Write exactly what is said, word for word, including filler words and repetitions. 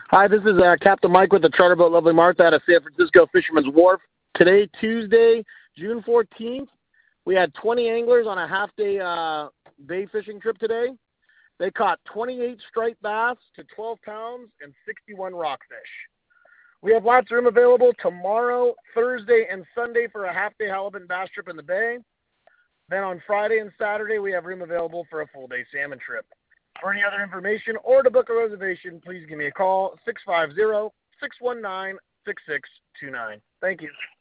Hi, this is uh, Captain Mike with the Charter Boat Lovely Martha out of San Francisco Fisherman's Wharf. Today, Tuesday, June fourteenth, we had twenty anglers on a half-day uh, bay fishing trip today. They caught twenty-eight striped bass to twelve pounds and sixty-one rockfish. We have lots of room available tomorrow, Thursday, and Sunday for a half-day halibut and bass trip in the bay. Then on Friday and Saturday, we have room available for a full-day salmon trip. For any other information or to book a reservation, please give me a call, six five zero, six one nine, six six two nine. Thank you.